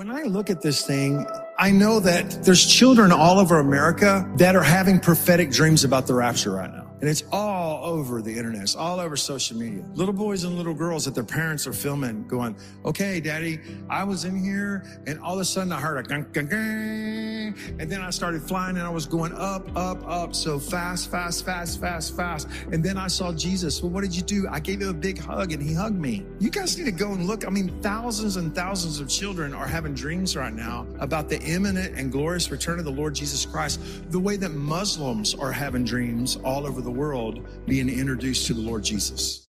When I look at this thing, I know that there's children all over America that are having prophetic dreams about the rapture right now. And it's all over the internet. It's all over social media. Little boys and little girls that their parents are filming going, okay, daddy, I was in here and all of a sudden I heard a gung, gung, gung, and then I started flying and I was going up, so fast. And then I saw Jesus. Well, what did you do? I gave him a big hug and he hugged me. You guys need to go and look. I mean, thousands and thousands of children are having dreams right now about the imminent and glorious return of the Lord Jesus Christ, the way that Muslims are having dreams all over the world being introduced to the Lord Jesus.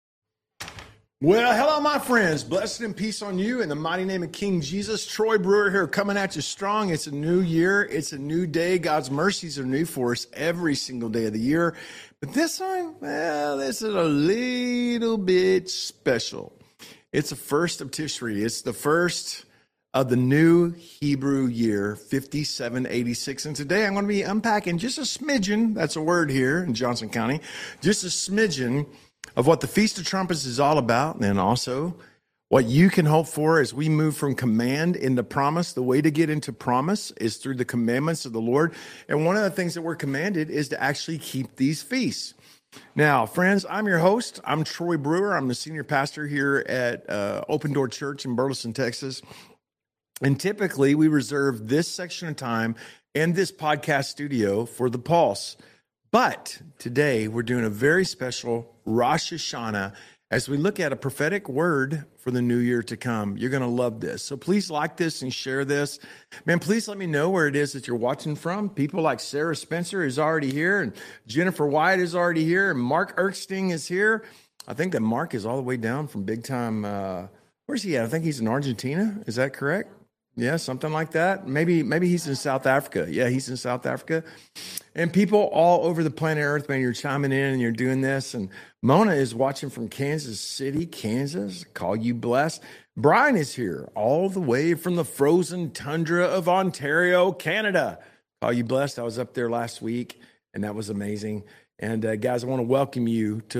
Well, hello, my friends. Blessed and peace on you in the mighty name of King Jesus. Troy Brewer here coming at you strong. It's a new year. It's a new day. God's mercies are new for us every single day of the year. But this one, well, this is a little bit special. It's the first of Tishri. It's the first of the new Hebrew year, 5786. And today I'm going to be unpacking just a smidgen, that's a word here in Johnson County, just a smidgen of what the Feast of Trumpets is all about, and also what you can hope for as we move from command into promise. The way to get into promise is through the commandments of the Lord. And one of the things that we're commanded is to actually keep these feasts. Now, friends, I'm your host. I'm Troy Brewer. I'm the senior pastor here at Open Door Church in Burleson, Texas. And typically, we reserve this section of time and this podcast studio for the Pulse. But today, we're doing a very special Rosh Hashanah as we look at a prophetic word for the new year to come. You're going to love this. So please like this and share this. Man, please let me know where it is that you're watching from. People like Sarah Spencer is already here, and Jennifer White is already here, and Mark Erksting is here. I think that Mark is all the way down from big time. Where's he at? I think he's in Argentina. Is that correct? Yeah, something like that. Maybe he's in South Africa. Yeah, he's in South Africa. And people all over the planet Earth, man, you're chiming in and you're doing this. And Mona is watching from Kansas City, Kansas. Call you blessed. Brian is here all the way from the frozen tundra of Ontario, Canada. Call you blessed. I was up there last week, and that was amazing. And guys, I want to welcome you to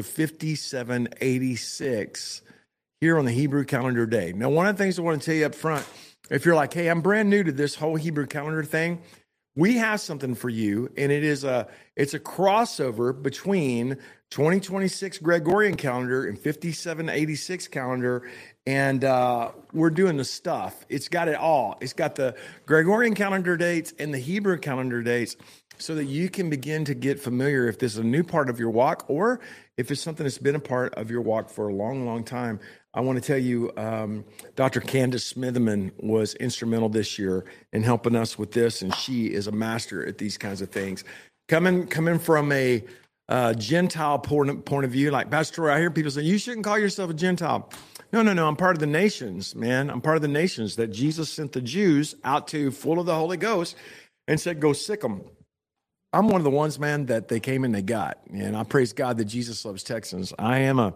5786 here on the Hebrew calendar day. Now, one of the things I want to tell you up front, if you're like, hey, I'm brand new to this whole Hebrew calendar thing, we have something for you, and it's a crossover between 2026 Gregorian calendar and 5786 calendar, and we're doing the stuff. It's got it all. It's got the Gregorian calendar dates and the Hebrew calendar dates so that you can begin to get familiar if this is a new part of your walk or if it's something that's been a part of your walk for a long, long time. I want to tell you, Dr. Candace Smitherman was instrumental this year in helping us with this, and she is a master at these kinds of things. Coming from a Gentile point of view, like Pastor Troy, I hear people say, you shouldn't call yourself a Gentile. No, I'm part of the nations, man. I'm part of the nations that Jesus sent the Jews out to full of the Holy Ghost and said, go sick them. I'm one of the ones, man, that they came and they got. And I praise God that Jesus loves Texans. I'm a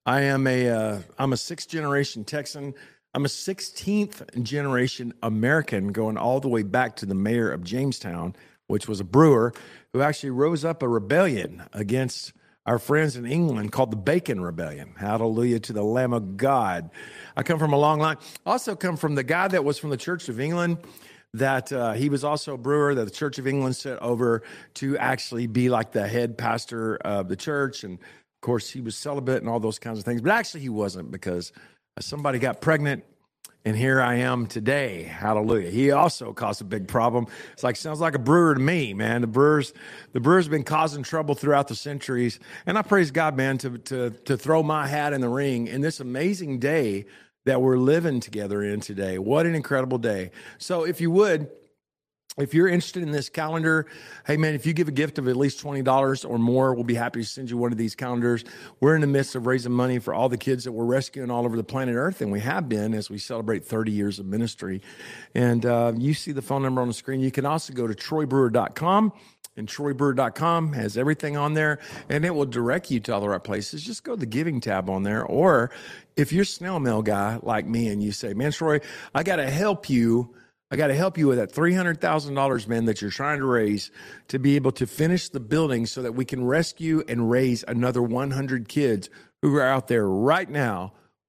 sixth generation Texan. I'm a 16th generation American, going all the way back to the mayor of Jamestown, which was a brewer who actually rose up a rebellion against our friends in England called the Bacon Rebellion. Hallelujah to the Lamb of God. I come from a long line. I also come from the guy that was from the Church of England, that he was also a brewer that the Church of England set over to actually be like the head pastor of the church. And of course, he was celibate and all those kinds of things. But actually, he wasn't, because somebody got pregnant, and here I am today. Hallelujah. He also caused a big problem. It's like, sounds like a brewer to me, man. The brewer's been causing trouble throughout the centuries. And I praise God, man, to throw my hat in the ring in this amazing day that we're living together in today. What an incredible day. So if you would, if you're interested in this calendar, hey, man, if you give a gift of at least $20 or more, we'll be happy to send you one of these calendars. We're in the midst of raising money for all the kids that we're rescuing all over the planet Earth, and we have been as we celebrate 30 years of ministry. And you see the phone number on the screen. You can also go to troybrewer.com, and troybrewer.com has everything on there, and it will direct you to all the right places. Just go to the giving tab on there. Or if you're a snail mail guy like me and you say, man, Troy, I got to help you with that $300,000, man, that you're trying to raise to be able to finish the building so that we can rescue and raise another 100 kids who are out there right now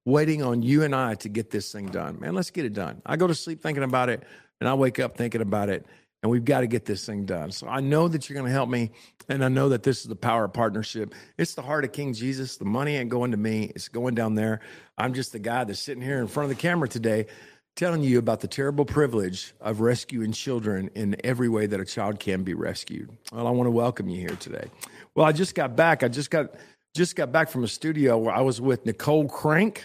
waiting on you and I to get this thing done. Man, let's get it done. I go to sleep thinking about it, and I wake up thinking about it, and we've got to get this thing done. So I know that you're going to help me, and I know that this is the power of partnership. It's the heart of King Jesus. The money ain't going to me. It's going down there. I'm just the guy that's sitting here in front of the camera today telling you about the terrible privilege of rescuing children in every way that a child can be rescued. Well, I want to welcome you here today. Well, I just got back. I just got back from a studio where I was with Nicole Crank,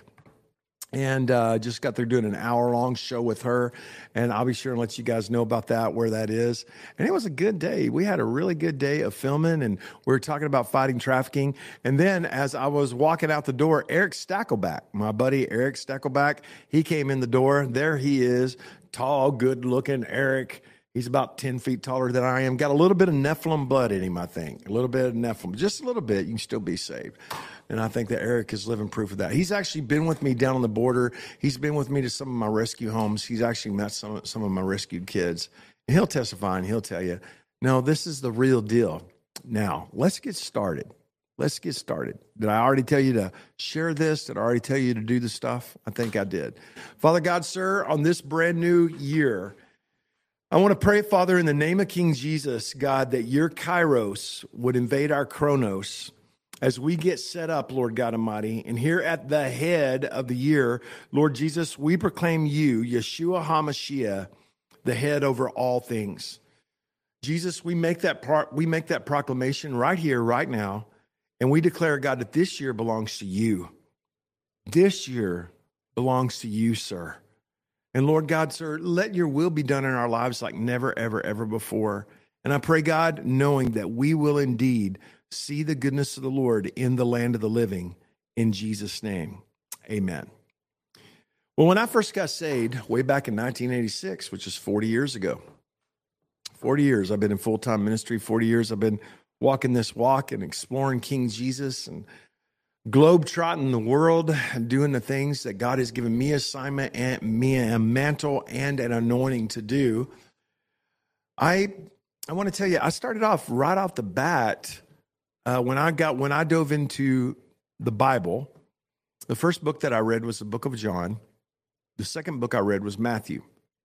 and just got there doing an hour-long show with her, and I'll be sure and let you guys know about that, where that is. And it was a good day. We had a really good day of filming, and we were talking about fighting trafficking. And then as I was walking out the door, Eric Stackleback, my buddy Eric Stackleback, he came in the door. There he is, tall, good-looking Eric. He's about 10 feet taller than I am. Got a little bit of Nephilim blood in him, I think. A little bit of Nephilim. Just a little bit. You can still be saved. And I think that Eric is living proof of that. He's actually been with me down on the border. He's been with me to some of my rescue homes. He's actually met some of my rescued kids. And he'll testify and he'll tell you, no, this is the real deal. Now, let's get started. Let's get started. Did I already tell you to share this? Did I already tell you to do the stuff? I think I did. Father God, sir, on this brand new year, I want to pray, Father, in the name of King Jesus, God, that your Kairos would invade our Chronos as we get set up, Lord God Almighty. And here at the head of the year, Lord Jesus, we proclaim you, Yeshua HaMashiach, the head over all things. Jesus, we make that proclamation right here, right now, and we declare, God, that this year belongs to you. This year belongs to you, sir. And Lord God, sir, let your will be done in our lives like never, ever, ever before. And I pray, God, knowing that we will indeed see the goodness of the Lord in the land of the living, in Jesus' name, amen. Well, when I first got saved way back in 1986, which is 40 years ago, 40 years I've been in full-time ministry, 40 years I've been walking this walk and exploring King Jesus and globe-trotting the world and doing the things that God has given me assignment and me a mantle and an anointing to do. I want to tell you, I started off right off the bat when I dove into the Bible. The first book that I read was the book of John. The second book I read was Matthew.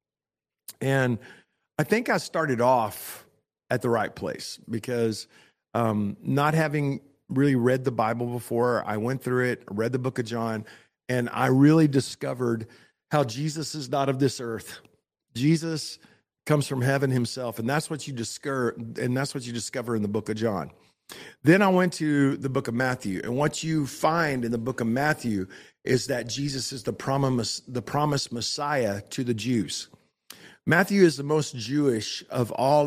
And I think I started off at the right place because not having really read the Bible before, I went through it, read the book of John, and I really discovered how Jesus is not of this earth. Jesus comes from heaven himself, and that's what you discover in the book of John. Then I went to the book of Matthew, and what you find in the book of Matthew is that Jesus is the promised Messiah to the Jews. Matthew is the most Jewish of all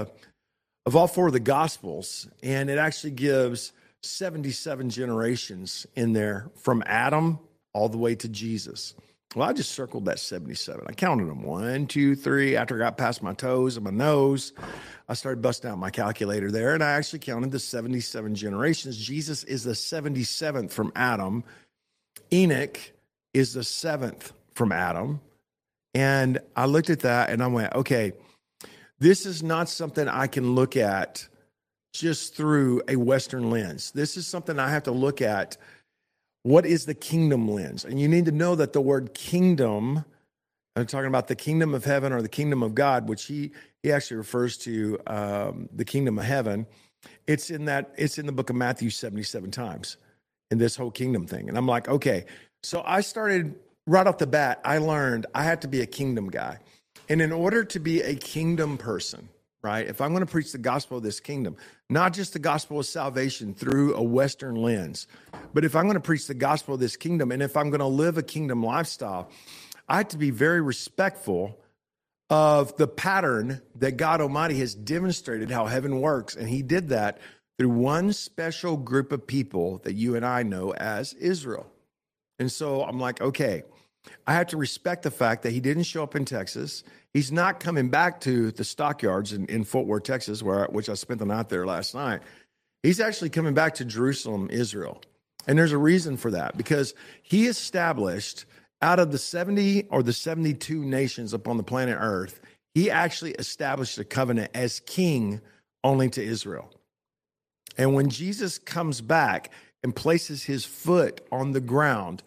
four of the Gospels, and it actually gives 77 generations in there from Adam all the way to Jesus. Well, I just circled that 77. I counted them 1, 2, 3. After I got past my toes and my nose, I started busting out my calculator there, and I actually counted the 77 generations. Jesus is the 77th from Adam. Enoch is the 7th from Adam. And I looked at that and I went, okay, this is not something I can look at just through a Western lens. This is something I have to look at. What is the kingdom lens? And you need to know that the word kingdom, I'm talking about the kingdom of heaven or the kingdom of God, which he actually refers to the kingdom of heaven. It's in the book of Matthew 77 times in this whole kingdom thing. And I'm like, okay. So I started right off the bat, I learned I had to be a kingdom guy. And in order to be a kingdom person, right, if I'm going to preach the gospel of this kingdom, not just the gospel of salvation through a Western lens, but if I'm going to preach the gospel of this kingdom, and if I'm going to live a kingdom lifestyle, I have to be very respectful of the pattern that God Almighty has demonstrated how heaven works. And he did that through one special group of people that you and I know as Israel. And so I'm like, okay, I have to respect the fact that he didn't show up in Texas. He's not coming back to the stockyards in Fort Worth, Texas, which I spent the night there last night. He's actually coming back to Jerusalem, Israel. And there's a reason for that, because he established out of the 70 or the 72 nations upon the planet Earth, he actually established a covenant as king only to Israel. And when Jesus comes back and places his foot on the ground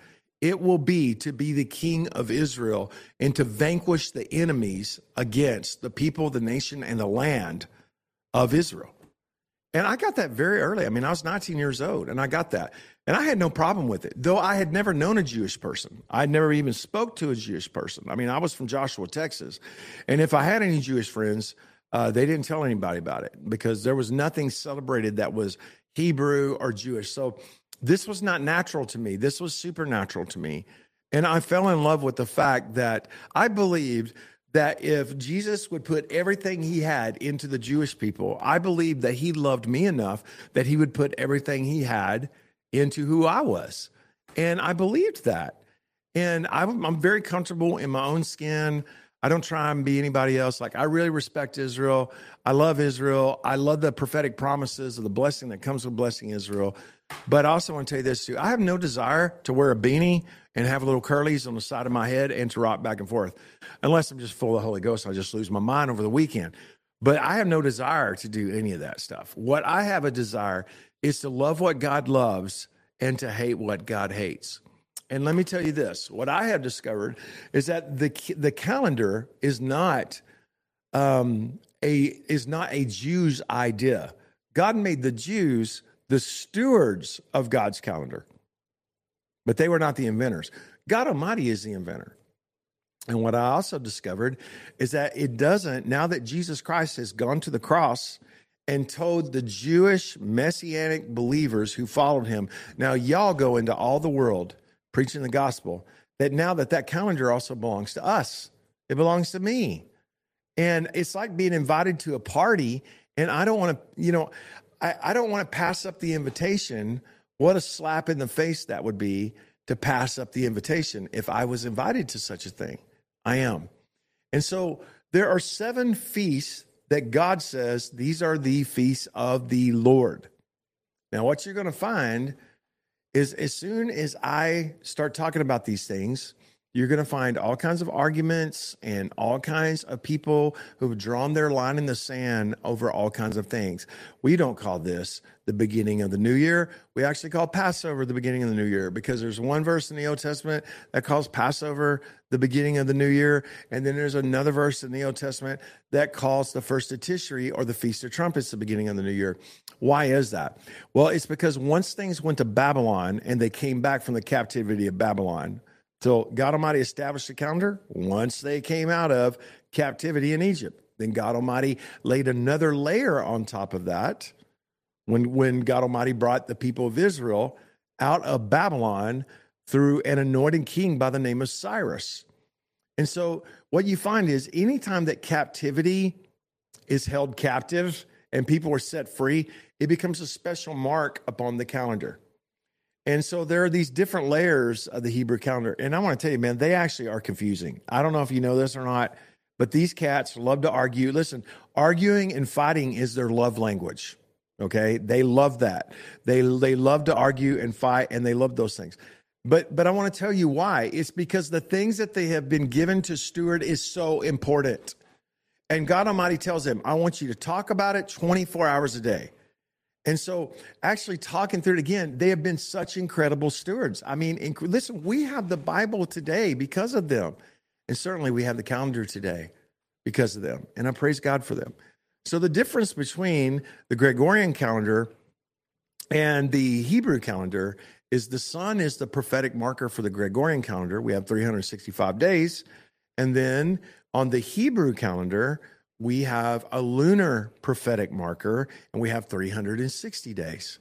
it will be to be the king of Israel and to vanquish the enemies against the people, the nation, and the land of Israel. And I got that very early. I mean, I was 19 years old and I got that. And I had no problem with it, though I had never known a Jewish person. I'd never even spoke to a Jewish person. I mean, I was from Joshua, Texas. And if I had any Jewish friends, they didn't tell anybody about it because there was nothing celebrated that was Hebrew or Jewish. So this was not natural to me. This was supernatural to me. And I fell in love with the fact that I believed that if Jesus would put everything he had into the Jewish people, I believed that he loved me enough that he would put everything he had into who I was. And I believed that. And I'm very comfortable in my own skin. I don't try and be anybody else. Like, I really respect Israel. I love Israel. I love the prophetic promises of the blessing that comes with blessing Israel. But I also want to tell you this too. I have no desire to wear a beanie and have little curlies on the side of my head and to rock back and forth, unless I'm just full of the Holy Ghost. I just lose my mind over the weekend. But I have no desire to do any of that stuff. What I have a desire is to love what God loves and to hate what God hates. And let me tell you this, what I have discovered is that the calendar is not a Jew's idea. God made the Jews the stewards of God's calendar, but they were not the inventors. God Almighty is the inventor. And what I also discovered is that it doesn't, now that Jesus Christ has gone to the cross and told the Jewish messianic believers who followed him, now y'all go into all the world preaching the gospel, that now that calendar also belongs to us. It belongs to me. And it's like being invited to a party, and I don't want to, I don't want to pass up the invitation. What a slap in the face that would be to pass up the invitation if I was invited to such a thing. I am. And so there are 7 feasts that God says, these are the feasts of the Lord. Now, what you're going to find is as soon as I start talking about these things, you're going to find all kinds of arguments and all kinds of people who've drawn their line in the sand over all kinds of things. We don't call this the beginning of the new year. We actually call Passover the beginning of the new year because there's one verse in the Old Testament that calls Passover the beginning of the new year. And then there's another verse in the Old Testament that calls the first of Tishri or the Feast of Trumpets the beginning of the new year. Why is that? Well, it's because once things went to Babylon and they came back from the captivity of Babylon, so God Almighty established the calendar once they came out of captivity in Egypt. Then God Almighty laid another layer on top of that when God Almighty brought the people of Israel out of Babylon through an anointed king by the name of Cyrus. And so what you find is anytime that captivity is held captive and people are set free, it becomes a special mark upon the calendar. And so there are these different layers of the Hebrew calendar. And I want to tell you, man, they actually are confusing. I don't know if you know this or not, but these cats love to argue. Listen, arguing and fighting is their love language. Okay? They love that. They love to argue and fight, and they love those things. But I want to tell you why. It's because the things that they have been given to steward is so important. And God Almighty tells them, I want you to talk about it 24 hours a day. And so actually talking through it again, they have been such incredible stewards. I mean, listen, we have the Bible today because of them. And certainly we have the calendar today because of them. And I praise God for them. So the difference between the Gregorian calendar and the Hebrew calendar is the sun is the prophetic marker for the Gregorian calendar. We have 365 days. And then on the Hebrew calendar, we have a lunar prophetic marker, and we have 360 days.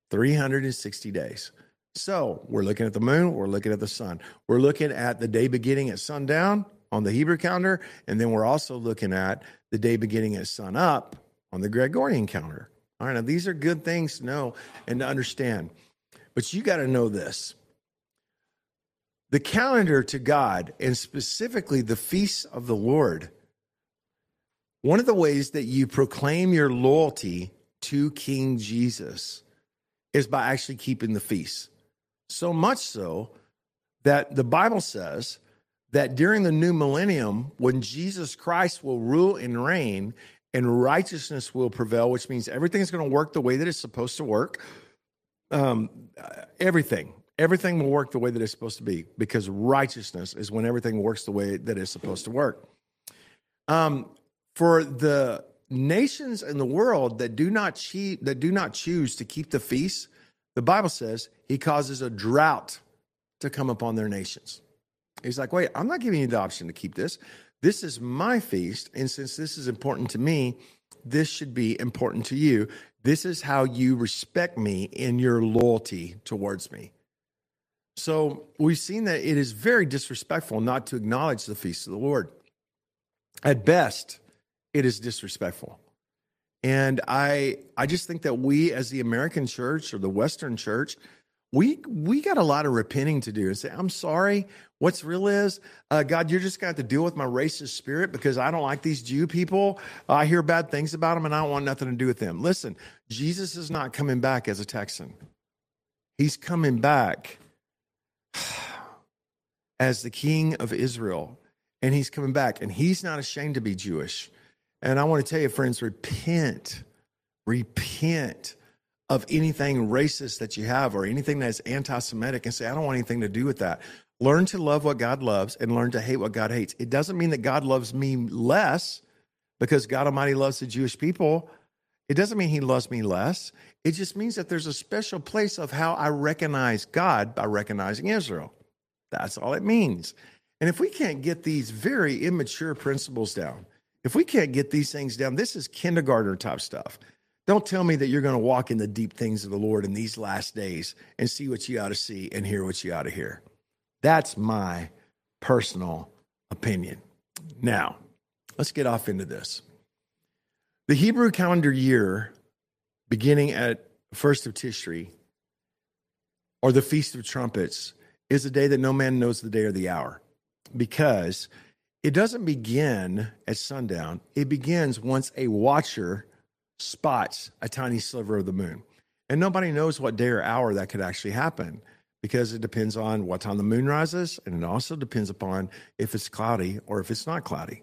360 days. So we're looking at the moon, we're looking at the sun. We're looking at the day beginning at sundown on the Hebrew calendar, and then we're also looking at the day beginning at sun up on the Gregorian calendar. All right, now these are good things to know and to understand. But you got to know this. The calendar to God, and specifically the feasts of the Lord, one of the ways that you proclaim your loyalty to King Jesus is by actually keeping the feasts. So much so that the Bible says that during the new millennium, when Jesus Christ will rule and reign and righteousness will prevail, which means everything's going to work the way that it's supposed to work, everything. everything will work the way that it's supposed to be, because righteousness is when everything works the way that it's supposed to work. For the nations in the world that do not choose to keep the feast, the Bible says he causes a drought to come upon their nations. He's like, wait, I'm not giving you the option to keep this. This is my feast. And since this is important to me, this should be important to you. This is how you respect me in your loyalty towards me. So we've seen that it is very disrespectful not to acknowledge the feast of the Lord. At best, it is disrespectful. And I just think that we as the American church or the Western church, we got a lot of repenting to do and say, I'm sorry. What's real is, God, you're just going to have to deal with my racist spirit because I don't like these Jew people. I hear bad things about them and I don't want nothing to do with them. Listen, Jesus is not coming back as a Texan. He's coming back as the King of Israel. And he's coming back, and he's not ashamed to be Jewish. And I want to tell you, friends, repent of anything racist that you have or anything that's anti-Semitic and say, I don't want anything to do with that. Learn to love what God loves and learn to hate what God hates. It doesn't mean that God loves me less because God Almighty loves the Jewish people. It doesn't mean he loves me less. It just means that there's a special place of how I recognize God by recognizing Israel. That's all it means. And if we can't get these very immature principles down, if we can't get these things down, this is kindergartner type stuff. Don't tell me that you're going to walk in the deep things of the Lord in these last days and see what you ought to see and hear what you ought to hear. That's my personal opinion. Now, let's get off into this. The Hebrew calendar year, beginning at 1st of Tishri, or the Feast of Trumpets, is a day that no man knows the day or the hour. Because it doesn't begin at sundown. It begins once a watcher spots a tiny sliver of the moon. And nobody knows what day or hour that could actually happen because it depends on what time the moon rises, and it also depends upon if it's cloudy or if it's not cloudy.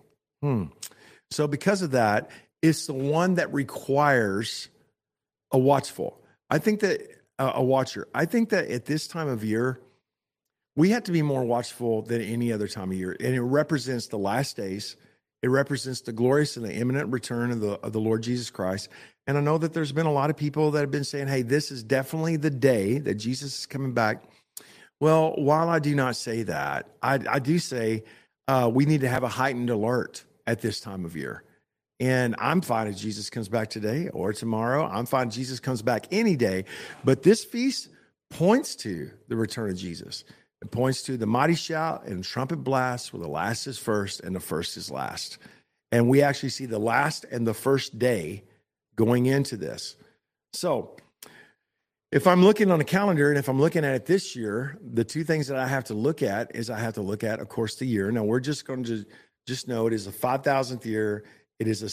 So because of that, it's the one that requires a watchful. I think that a watcher. I think that at this time of year, we have to be more watchful than any other time of year. And it represents the last days. It represents the glorious and the imminent return of the Lord Jesus Christ. And I know that there's been a lot of people that have been saying, hey, this is definitely the day that Jesus is coming back. Well, while I do not say that, I do say we need to have a heightened alert at this time of year. And I'm fine if Jesus comes back today or tomorrow. I'm fine if Jesus comes back any day. But this feast points to the return of Jesus. It points to the mighty shout and trumpet blast where the last is first and the first is last. And we actually see the last and the first day going into this. So if I'm looking on a calendar and if I'm looking at it this year, the two things that I have to look at is I have to look at, of course, the year. Now, we're just going to just know it is the 5,000th year. It is the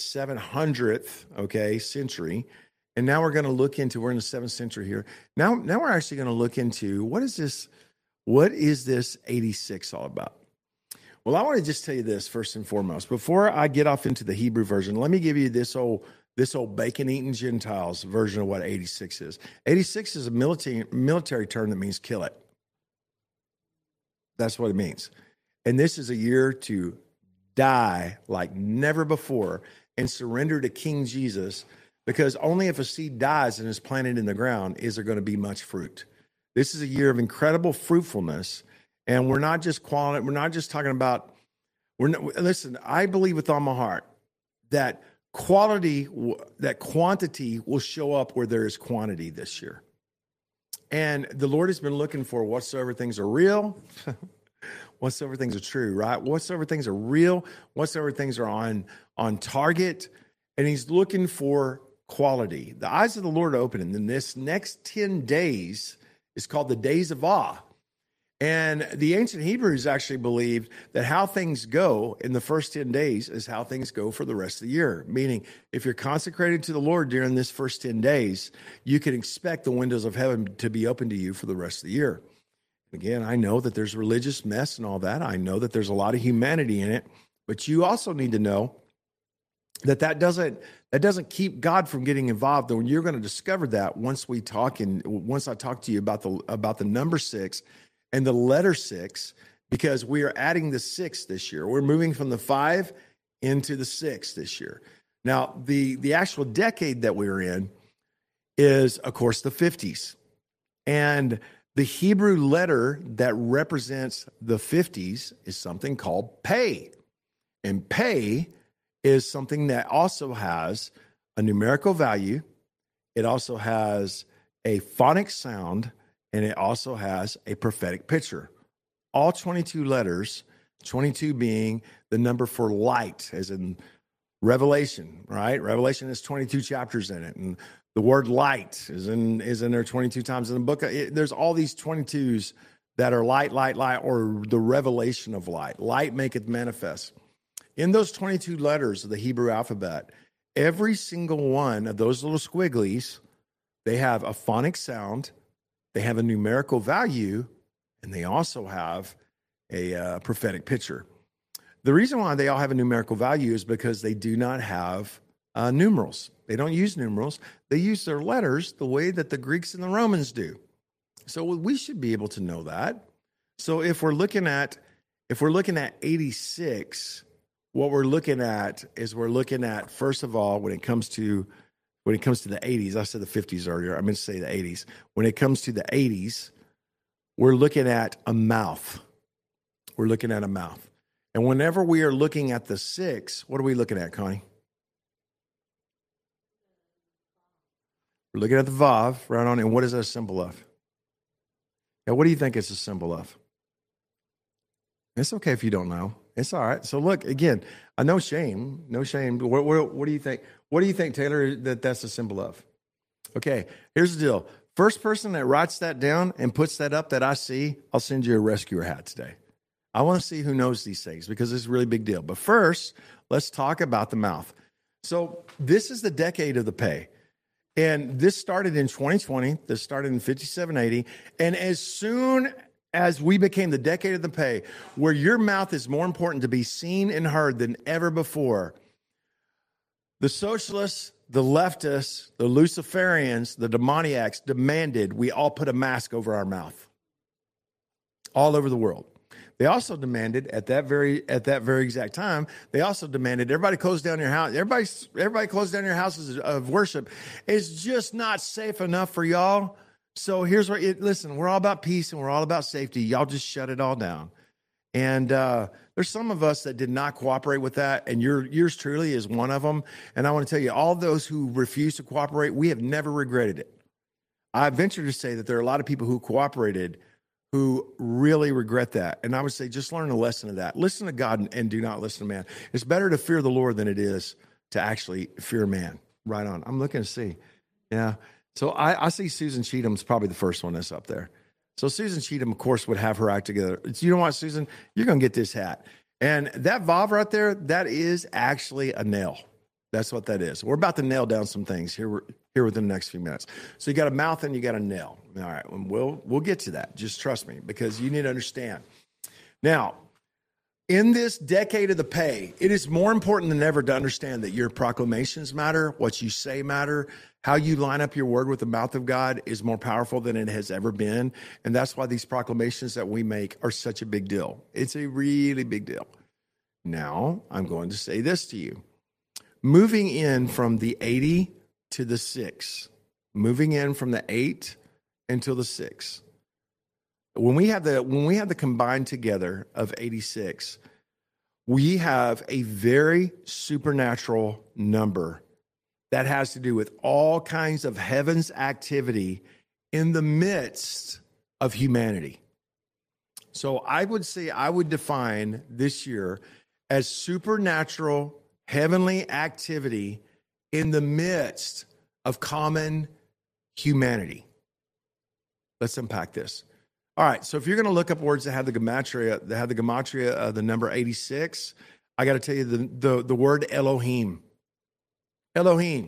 700th, century. And now we're going to look into, we're in the 7th century here. Now we're actually going to look into what is this 86 all about? Well, I want to just tell you this first and foremost. Before I get off into the Hebrew version, let me give you this old bacon-eating Gentiles version of what 86 is. 86 is a military term that means kill it. That's what it means. And this is a year to die like never before and surrender to King Jesus, because only if a seed dies and is planted in the ground is there going to be much fruit. This is a year of incredible fruitfulness, and we're not just quality. We're not just talking about. Listen, I believe with all my heart that quantity will show up where there is quantity this year, and the Lord has been looking for whatsoever things are real, whatsoever things are true, right? Whatsoever things are real, whatsoever things are on target, and He's looking for quality. The eyes of the Lord are open, and in this next 10 days. It's called the Days of Awe. And the ancient Hebrews actually believed that how things go in the first 10 days is how things go for the rest of the year. Meaning, if you're consecrated to the Lord during this first 10 days, you can expect the windows of heaven to be open to you for the rest of the year. Again, I know that there's religious mess and all that. I know that there's a lot of humanity in it. But you also need to know that doesn't keep God from getting involved. Though you're going to discover that once I talk to you about the number 6 and the letter 6, because we are adding the 6 this year. We're moving from the 5 into the 6 this year. Now, the actual decade that we're in is, of course, the 50s. And the Hebrew letter that represents the 50s is something called Pei. And Pei is something that also has a numerical value. It also has a phonic sound, and it also has a prophetic picture. All 22 letters, 22 being the number for light, as in Revelation, right? Revelation has 22 chapters in it, and the word light is in there 22 times in the book. There's all these 22s that are light, or the revelation of light. Light maketh manifest. In those 22 letters of the Hebrew alphabet, every single one of those little squigglies, they have a phonic sound, they have a numerical value, and they also have a prophetic picture. The reason why they all have a numerical value is because they do not have numerals. They don't use numerals. They use their letters the way that the Greeks and the Romans do. So we should be able to know that. So if we're looking at 86, what we're looking at is first of all, when it comes to the 80s, I said the 50s earlier, I meant to say the 80s. When it comes to the 80s, we're looking at a mouth. We're looking at a mouth. And whenever we are looking at the 6, what are we looking at, Connie? We're looking at the Vav, right on. And what is that a symbol of? Now, what do you think it's a symbol of? It's okay if you don't know. It's all right. So look, again, no shame. What do you think? What do you think, Taylor, that's a symbol of? Okay, here's the deal. First person that writes that down and puts that up that I see, I'll send you a rescuer hat today. I want to see who knows these things because it's a really big deal. But first, let's talk about the mouth. So this is the decade of the Pei. And this started in 2020. This started in 5780. And as soon as we became the decade of the Pei, where your mouth is more important to be seen and heard than ever before, the socialists, the leftists, the Luciferians, the demoniacs demanded we all put a mask over our mouth all over the world. They also demanded at that very exact time, they also demanded everybody close down your house. Everybody close down your houses of worship. It's just not safe enough for y'all. So here's what, listen, we're all about peace and we're all about safety. Y'all just shut it all down. And there's some of us that did not cooperate with that, and yours truly is one of them. And I want to tell you, all those who refuse to cooperate, we have never regretted it. I venture to say that there are a lot of people who cooperated who really regret that. And I would say just learn a lesson of that. Listen to God and do not listen to man. It's better to fear the Lord than it is to actually fear man. Right on. I'm looking to see. Yeah. So I see Susan Cheatham's probably the first one that's up there. So Susan Cheatham, of course, would have her act together. You know what, Susan? You're going to get this hat. And that Vav right there, that is actually a nail. That's what that is. We're about to nail down some things here within the next few minutes. So you got a mouth and you got a nail. All right, we'll get to that. Just trust me, because you need to understand. Now, in this decade of the Pei, it is more important than ever to understand that your proclamations matter, what you say matter, how you line up your word with the mouth of God is more powerful than it has ever been. And that's why these proclamations that we make are such a big deal. It's a really big deal. Now, I'm going to say this to you. Moving in from the 80 to the 6, moving in from the 8 until the 6. When we have the combined together of 86, we have a very supernatural number that has to do with all kinds of heaven's activity in the midst of humanity. So I would define this year as supernatural heavenly activity in the midst of common humanity. Let's unpack this. All right, so if you're going to look up words that have the gematria, the number 86, I got to tell you the word Elohim. Elohim.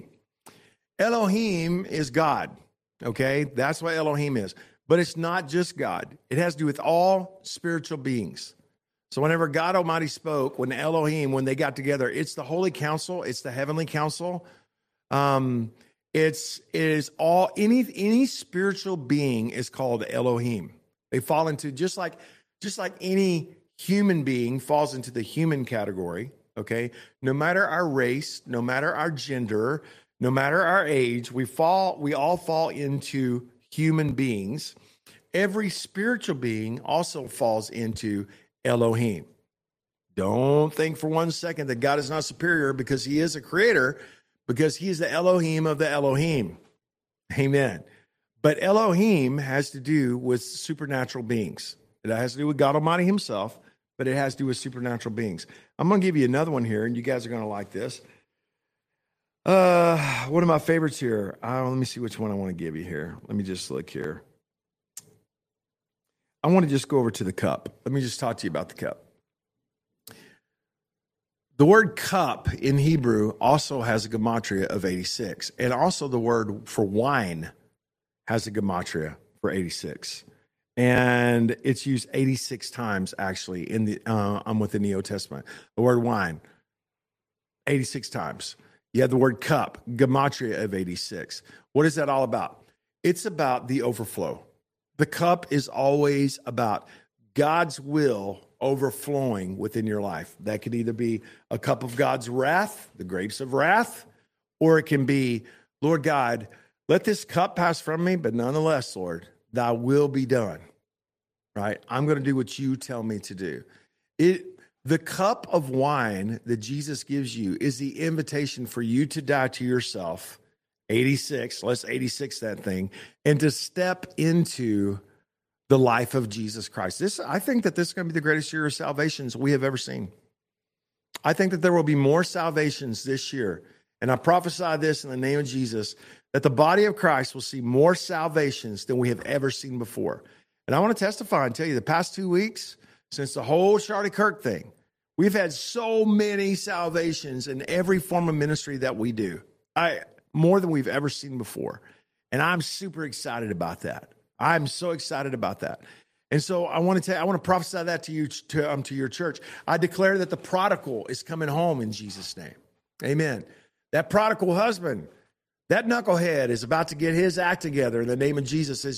Elohim is God, okay? That's what Elohim is. But it's not just God. It has to do with all spiritual beings. So whenever God Almighty spoke, when Elohim, when they got together, it's the holy council, it's the heavenly council. It is all any spiritual being is called Elohim. They fall into just like any human being falls into the human category. Okay, no matter our race, no matter our gender, no matter our age, we all fall into human beings. Every spiritual being also falls into Elohim. Don't think for 1 second that God is not superior, because he is a creator, because he is the Elohim of the Elohim. Amen. But Elohim has to do with supernatural beings. It has to do with God Almighty himself, but it has to do with supernatural beings. I'm going to give you another one here, and you guys are going to like this. One of my favorites here. Let me see which one I want to give you here. Let me just look here. I want to just go over to the cup. Let me just talk to you about the cup. The word cup in Hebrew also has a gematria of 86. And also the word for wine has a gematria for 86. And it's used 86 times actually within the Old Testament. The word wine, 86 times. You have the word cup, gematria of 86. What is that all about? It's about the overflow. The cup is always about God's will overflowing within your life. That could either be a cup of God's wrath, the grapes of wrath, or it can be, Lord God, let this cup pass from me, but nonetheless, Lord, thy will be done, right? I'm going to do what you tell me to do. The cup of wine that Jesus gives you is the invitation for you to die to yourself, 86, let's 86 that thing, and to step into the life of Jesus Christ. I think that this is going to be the greatest year of salvations we have ever seen. I think that there will be more salvations this year. And I prophesy this in the name of Jesus, that the body of Christ will see more salvations than we have ever seen before. And I want to testify and tell you, the past 2 weeks, since the whole Charlie Kirk thing, we've had so many salvations in every form of ministry that we do. More than we've ever seen before. And I'm super excited about that. I'm so excited about that. And so I want to prophesy that to you, to your church. I declare that the prodigal is coming home in Jesus' name. Amen. That prodigal husband, that knucklehead is about to get his act together in the name of Jesus. As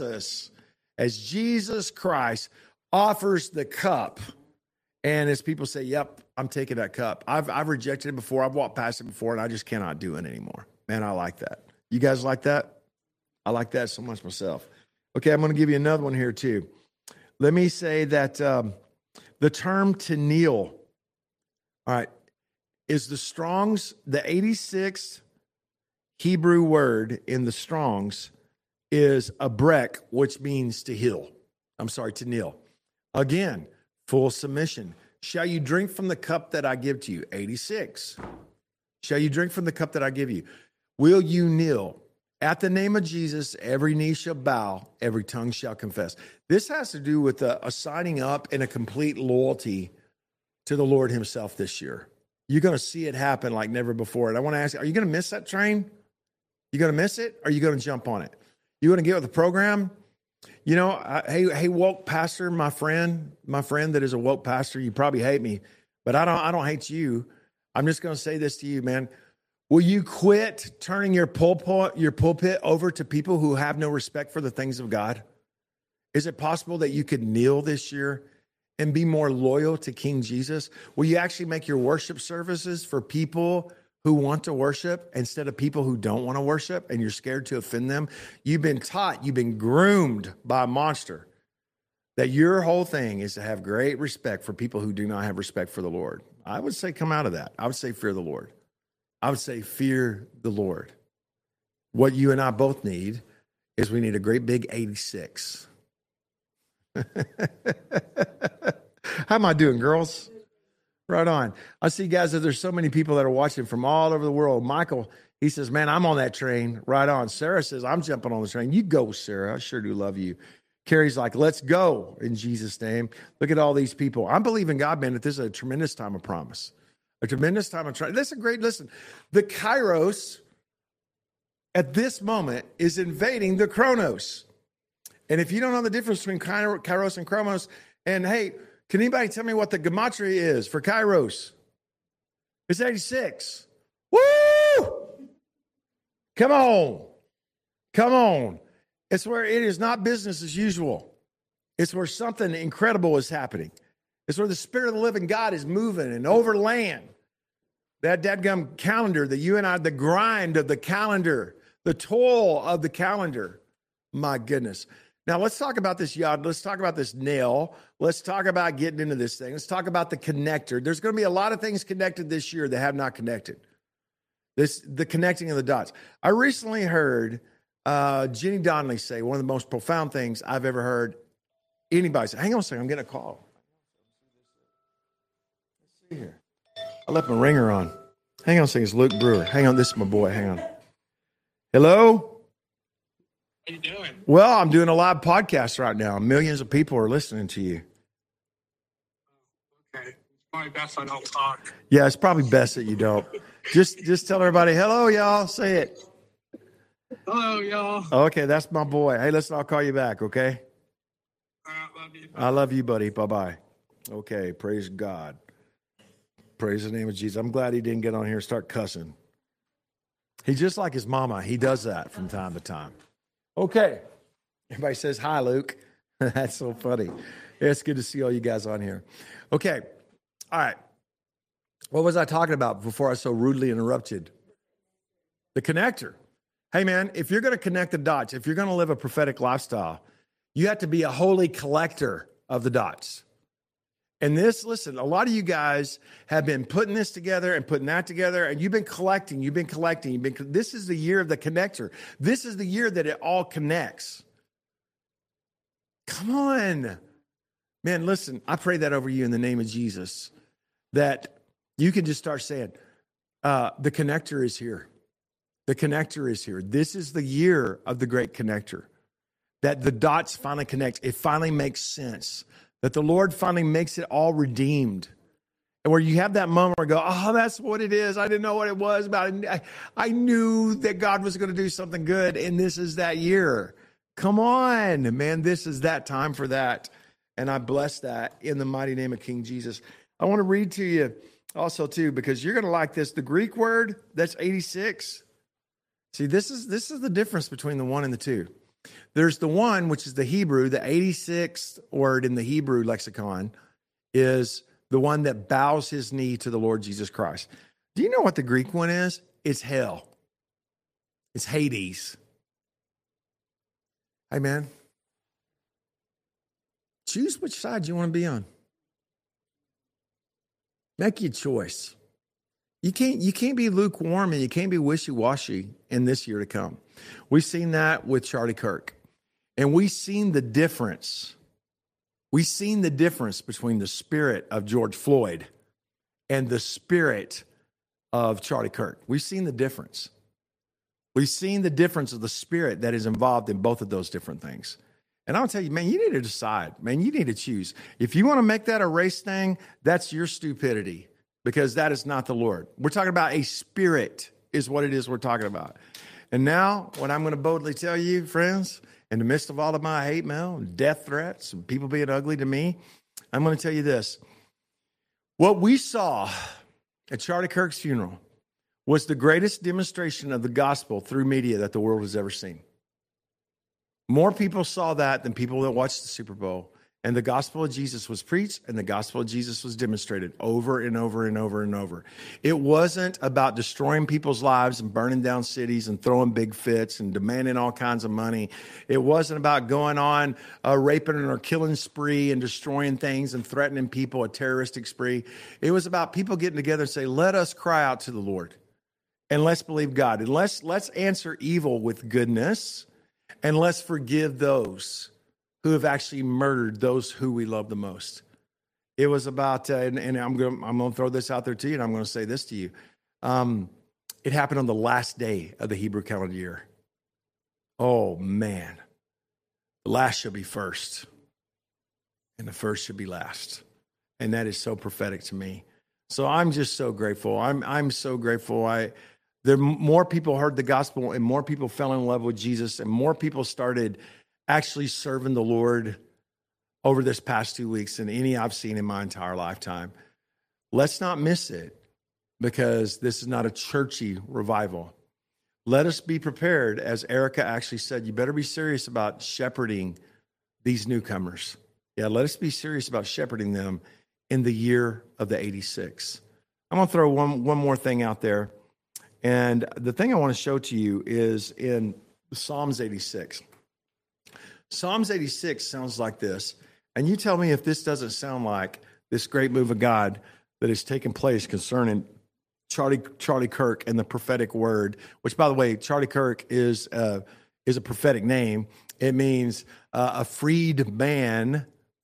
Jesus Christ offers the cup. And as people say, yep, I'm taking that cup. I've rejected it before. I've walked past it before, and I just cannot do it anymore. Man, I like that. You guys like that? I like that so much myself. Okay, I'm going to give you another one here too. Let me say that the term to kneel, all right, is the Strong's, the 86th Hebrew word in the Strong's is a brek, which means to kneel. Again, full submission. Shall you drink from the cup that I give to you? 86. Shall you drink from the cup that I give you? Will you kneel? At the name of Jesus, every knee shall bow, every tongue shall confess. This has to do with a signing up and a complete loyalty to the Lord himself this year. You're going to see it happen like never before. And I want to ask you, are you going to miss that train? You going to miss it? Or are you going to jump on it? You going to get with the program? You know, hey, woke pastor, my friend that is a woke pastor, you probably hate me, but I don't hate you. I'm just going to say this to you, man. Will you quit turning your pulpit over to people who have no respect for the things of God? Is it possible that you could kneel this year and be more loyal to King Jesus? Will you actually make your worship services for people who want to worship instead of people who don't want to worship and you're scared to offend them? You've been taught, you've been groomed by a monster that your whole thing is to have great respect for people who do not have respect for the Lord. I would say come out of that. I would say fear the Lord. I would say fear the Lord. What you and I both need is we need a great big 86. How am I doing, girls? Right on. I see, guys, that there's so many people that are watching from all over the world. Michael, he says, man, I'm on that train. Right on. Sarah says, I'm jumping on the train. You go, Sarah. I sure do love you. Carrie's like, let's go in Jesus' name. Look at all these people. I'm believing God, man, that this is a tremendous time of promise. A tremendous time of trying. Listen, the Kairos at this moment is invading the Chronos. And if you don't know the difference between Kairos and Chronos, and hey, Can anybody tell me what the gematria is for Kairos? It's 86. Woo! Come on. Come on. It's where it is not business as usual. It's where something incredible is happening. It's where the Spirit of the living God is moving and over land. That dadgum calendar that you and I, the grind of the calendar, the toil of the calendar. My goodness. Now let's talk about this yod. Let's talk about this nail. Let's talk about getting into this thing. Let's talk about the connector. There's going to be a lot of things connected this year that have not connected. The connecting of the dots. I recently heard Jenny Donnelly say one of the most profound things I've ever heard anybody say. Hang on a second, I'm getting a call. Let's see here. I left my ringer on. Hang on a second, it's Luke Brewer. Hang on, this is my boy. Hang on. Hello? How you doing? Well, I'm doing a live podcast right now. Millions of people are listening to you. Okay. It's probably best I don't talk. Yeah, it's probably best that you don't. Just tell everybody, hello, y'all. Say it. Hello, y'all. Okay, that's my boy. Hey, listen, I'll call you back, okay? All right, love you. I love you, buddy. Bye-bye. Okay, praise God. Praise the name of Jesus. I'm glad he didn't get on here and start cussing. He's just like his mama. He does that from time to time. Okay. Everybody says, hi, Luke. That's so funny. It's good to see all you guys on here. Okay. All right. What was I talking about before I so rudely interrupted? The connector. Hey, man, if you're going to connect the dots, if you're going to live a prophetic lifestyle, you have to be a holy collector of the dots. And this, listen, a lot of you guys have been putting this together and putting that together, and you've been collecting. This is the year of the connector. This is the year that it all connects. Come on. Man, listen, I pray that over you in the name of Jesus, that you can just start saying, the connector is here. The connector is here. This is the year of the great connector, that the dots finally connect. It finally makes sense, that the Lord finally makes it all redeemed. And where you have that moment where you go, oh, that's what it is. I didn't know what it was, but I knew that God was going to do something good, and this is that year. Come on, man, this is that time for that. And I bless that in the mighty name of King Jesus. I want to read to you also, too, because you're going to like this. The Greek word, that's 86. See, this is the difference between the one and the two. There's the one, which is the Hebrew. The 86th word in the Hebrew lexicon is the one that bows his knee to the Lord Jesus Christ. Do you know what the Greek one is? It's hell. It's Hades. Hey, man. Choose which side you want to be on. Make your choice. You can't be lukewarm and you can't be wishy-washy in this year to come. We've seen that with Charlie Kirk. And we've seen the difference. We've seen the difference between the spirit of George Floyd and the spirit of Charlie Kirk. We've seen the difference. We've seen the difference of the spirit that is involved in both of those different things. And I'll tell you, man, you need to decide. Man, you need to choose. If you want to make that a race thing, that's your stupidity, because that is not the Lord. We're talking about a spirit is what it is we're talking about. And now, what I'm going to boldly tell you, friends, in the midst of all of my hate mail and death threats and people being ugly to me, I'm going to tell you this. What we saw at Charlie Kirk's funeral was the greatest demonstration of the gospel through media that the world has ever seen. More people saw that than people that watched the Super Bowl. And the gospel of Jesus was preached, and the gospel of Jesus was demonstrated over and over and over and over. It wasn't about destroying people's lives and burning down cities and throwing big fits and demanding all kinds of money. It wasn't about going on a raping or killing spree and destroying things and threatening people, a terroristic spree. It was about people getting together and say, let us cry out to the Lord, and let's believe God, and let's answer evil with goodness, and let's forgive those who have actually murdered those who we love the most. It was about, and I'm going to throw this out there to you, and I'm going to say this to you. It happened on the last day of the Hebrew calendar year. Oh, man. The last shall be first, and the first should be last. And that is so prophetic to me. So I'm just so grateful. I'm so grateful. More people heard the gospel, and more people fell in love with Jesus, and more people started actually serving the Lord over this past 2 weeks than any I've seen in my entire lifetime. Let's not miss it, because this is not a churchy revival. Let us be prepared. As Erica actually said, you better be serious about shepherding these newcomers. Yeah, let us be serious about shepherding them in the year of the 86. I'm going to throw one more thing out there. And the thing I want to show to you is in Psalms 86. Psalms 86 sounds like this. And you tell me if this doesn't sound like this great move of God that is taking place concerning Charlie Kirk and the prophetic word, which, by the way, Charlie Kirk is a prophetic name. It means a freed man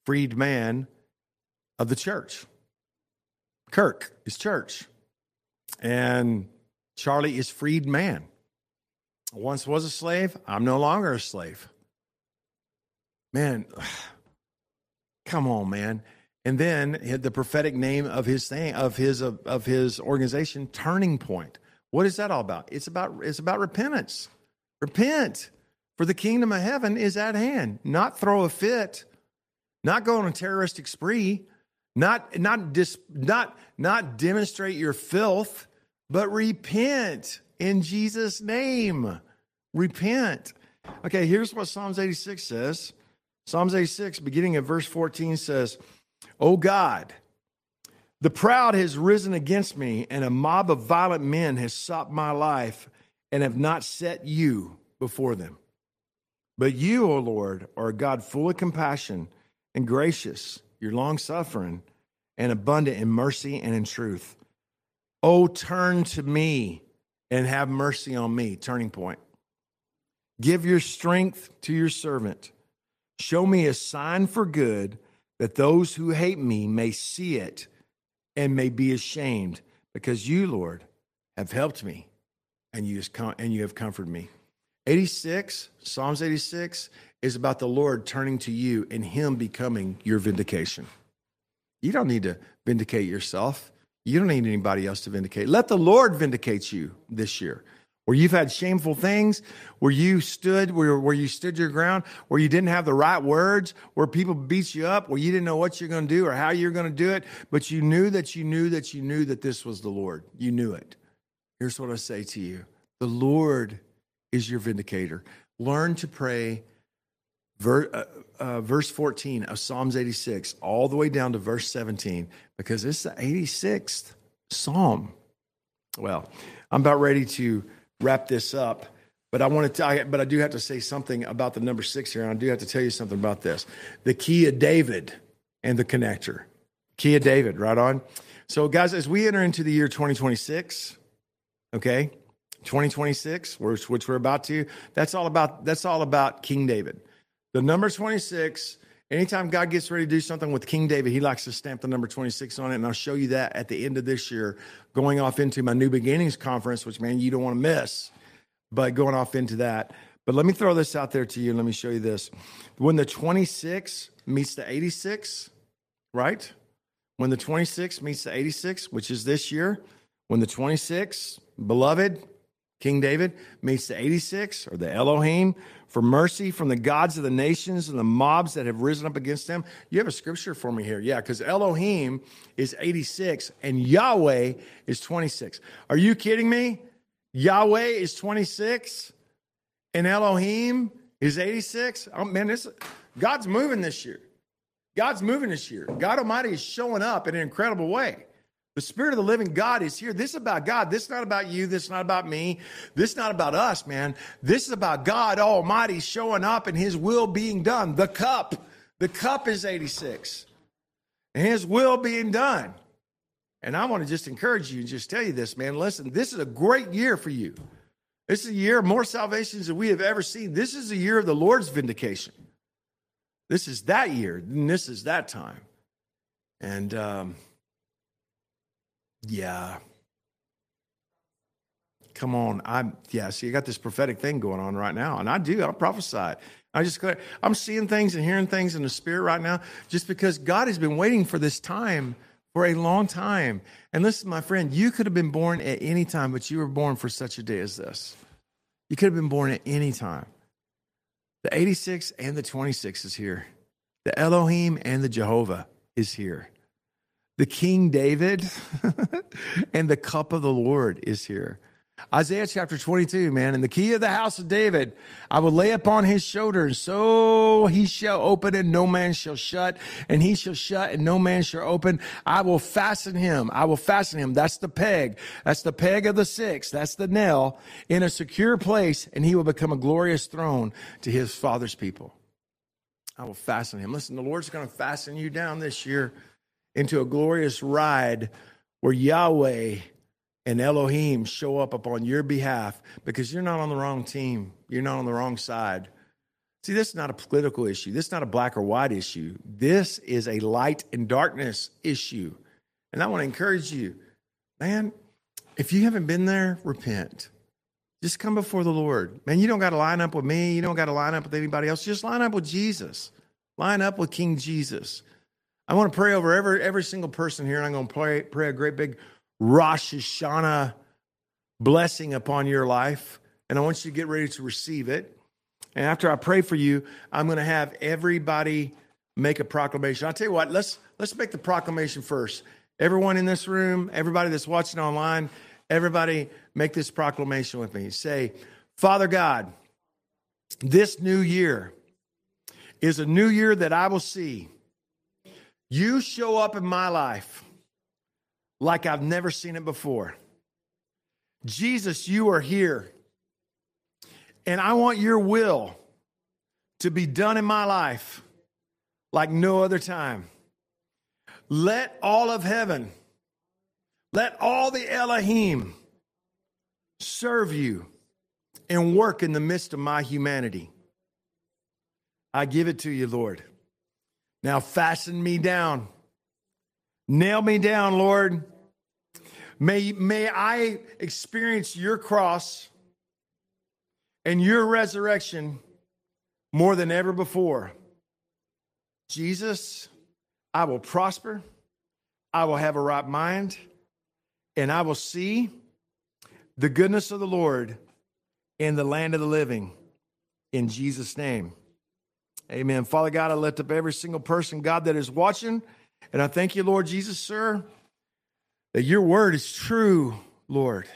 of the church. Kirk is church. And Charlie is freed man. Once was a slave. I'm no longer a slave. Man, come on, man. And then the prophetic name of his thing, of his organization, Turning Point. What is that all about? It's about repentance. Repent, for the kingdom of heaven is at hand. Not throw a fit, not go on a terroristic spree, not demonstrate your filth, but repent in Jesus' name. Repent. Okay, here's what Psalms 86 says. Psalms 86, beginning at verse 14, says, "O God, the proud has risen against me, and a mob of violent men has sought my life and have not set you before them. But you, O Lord, are a God full of compassion and gracious. You're long-suffering and abundant in mercy and in truth. Oh, turn to me and have mercy on me." Turning Point. "Give your strength to your servant. Show me a sign for good, that those who hate me may see it and may be ashamed, because you, Lord, have helped me and you have comforted me." 86, Psalms 86 is about the Lord turning to you and him becoming your vindication. You don't need to vindicate yourself. You don't need anybody else to vindicate. Let the Lord vindicate you this year. Where you've had shameful things, where you stood your ground, where you didn't have the right words, where people beat you up, where you didn't know what you're going to do or how you're going to do it, but you knew that this was the Lord. You knew it. Here's what I say to you. The Lord is your vindicator. Learn to pray verse 14 of Psalms 86 all the way down to verse 17, because it's the 86th Psalm. Well, I'm about ready to wrap this up, but I do have to say something about the number 6 here, and I do have to tell you something about this. The key of David and the connector. Key of David, right on. So, guys, as we enter into the year 2026, okay, 2026, which we're about to, that's all about King David. The number 26. Anytime God gets ready to do something with King David, he likes to stamp the number 26 on it. And I'll show you that at the end of this year, going off into my New Beginnings conference, which, man, you don't want to miss, but going off into that. But let me throw this out there to you. Let me show you this. When the 26 meets the 86, right? When the 26 meets the 86, which is this year, when the 26, beloved, King David, meets the 86, or the Elohim, for mercy from the gods of the nations and the mobs that have risen up against them. You have a scripture for me here. Yeah, because Elohim is 86 and Yahweh is 26. Are you kidding me? Yahweh is 26 and Elohim is 86? Oh, man, God's moving this year. God's moving this year. God Almighty is showing up in an incredible way. The Spirit of the living God is here. This is about God. This is not about you. This is not about me. This is not about us, man. This is about God Almighty showing up and his will being done. The cup is 86. And his will being done. And I want to just encourage you and just tell you this, man. Listen, this is a great year for you. This is a year of more salvations than we have ever seen. This is a year of the Lord's vindication. This is that year, and this is that time. And, yeah. Come on. See, you got this prophetic thing going on right now. And I prophesy. I'm seeing things and hearing things in the Spirit right now, just because God has been waiting for this time for a long time. And listen, my friend, you could have been born at any time, but you were born for such a day as this. You could have been born at any time. The 86 and the 26 is here. The Elohim and the Jehovah is here. The King David and the cup of the Lord is here. Isaiah chapter 22, man, and the key of the house of David, I will lay upon his shoulders, so he shall open and no man shall shut, and he shall shut and no man shall open. I will fasten him. I will fasten him. That's the peg. That's the peg of the six. That's the nail in a secure place, and he will become a glorious throne to his father's people. I will fasten him. Listen, the Lord's going to fasten you down this year into a glorious ride where Yahweh and Elohim show up upon your behalf, because you're not on the wrong team. You're not on the wrong side. See, this is not a political issue. This is not a black or white issue. This is a light and darkness issue. And I want to encourage you, man, if you haven't been there, repent. Just come before the Lord. Man, you don't got to line up with me. You don't got to line up with anybody else. Just line up with Jesus. Line up with King Jesus. I want to pray over every single person here, and I'm going to pray a great big Rosh Hashanah blessing upon your life. And I want you to get ready to receive it. And after I pray for you, I'm going to have everybody make a proclamation. I'll tell you what, let's make the proclamation first. Everyone in this room, everybody that's watching online, everybody make this proclamation with me. Say, Father God, this new year is a new year that I will see you show up in my life like I've never seen it before. Jesus, you are here. And I want your will to be done in my life like no other time. Let all of heaven, let all the Elohim serve you and work in the midst of my humanity. I give it to you, Lord. Now fasten me down. Nail me down, Lord. May I experience your cross and your resurrection more than ever before. Jesus, I will prosper. I will have a right mind. And I will see the goodness of the Lord in the land of the living. In Jesus' name. Amen. Father God, I lift up every single person, God, that is watching. And I thank you, Lord Jesus, sir, that your word is true, Lord.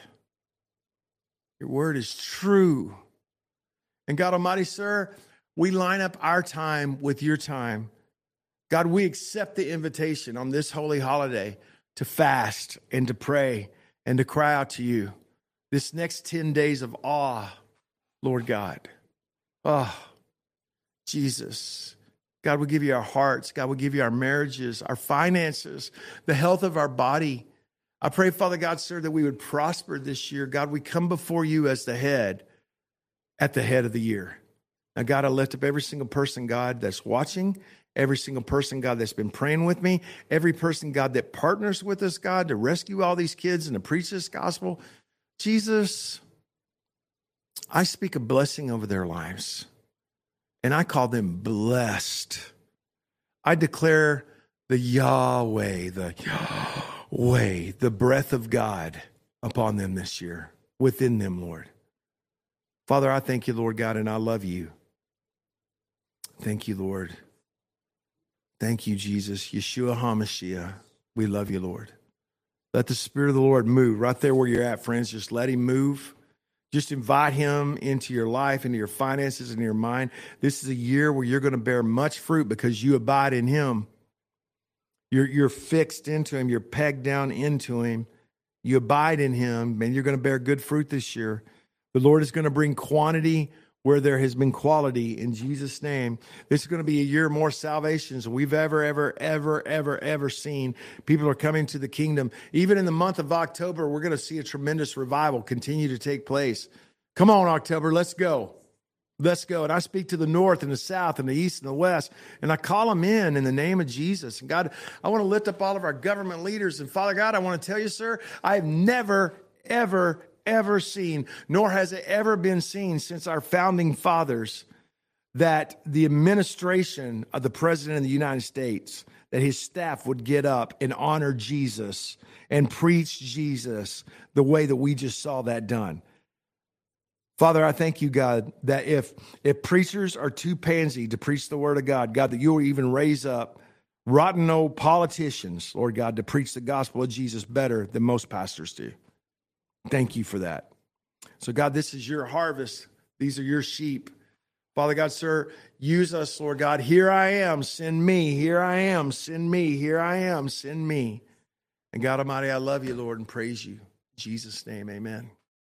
Your word is true. And God Almighty, sir, we line up our time with your time. God, we accept the invitation on this holy holiday to fast and to pray and to cry out to you. This next 10 days of awe, Lord God. Oh, Jesus. God, we give you our hearts. God, we give you our marriages, our finances, the health of our body. I pray, Father God, sir, that we would prosper this year. God, we come before you as the head at the head of the year. Now, God, I lift up every single person, God, that's watching, every single person, God, that's been praying with me, every person, God, that partners with us, God, to rescue all these kids and to preach this gospel. Jesus, I speak a blessing over their lives, and I call them blessed. I declare the Yahweh, the breath of God upon them this year, within them, Lord. Father, I thank you, Lord God, and I love you. Thank you, Lord. Thank you, Jesus. Yeshua HaMashiach. We love you, Lord. Let the Spirit of the Lord move right there where you're at, friends. Just let him move. Just invite him into your life, into your finances, into your mind. This is a year where you're going to bear much fruit because you abide in him. You're fixed into him. You're pegged down into him. You abide in him, and you're going to bear good fruit this year. The Lord is going to bring quantity where there has been quality in Jesus' name. This is going to be a year of more salvations than we've ever seen. People are coming to the kingdom. Even in the month of October, we're going to see a tremendous revival continue to take place. Come on, October, let's go. Let's go. And I speak to the north and the south and the east and the west, and I call them in the name of Jesus. And God, I want to lift up all of our government leaders. And Father God, I want to tell you, sir, I have never, ever seen, nor has it ever been seen since our founding fathers, that the administration of the President of the United States, that his staff would get up and honor Jesus and preach Jesus the way that we just saw that done. Father, I thank you, God, that if preachers are too pansy to preach the word of God, God, that you will even raise up rotten old politicians, Lord God, to preach the gospel of Jesus better than most pastors do. Thank you for that. So, God, this is your harvest. These are your sheep. Father God, sir, use us, Lord God. Here I am, send me. Here I am, send me. Here I am, send me. And God Almighty, I love you, Lord, and praise you. In Jesus' name, amen.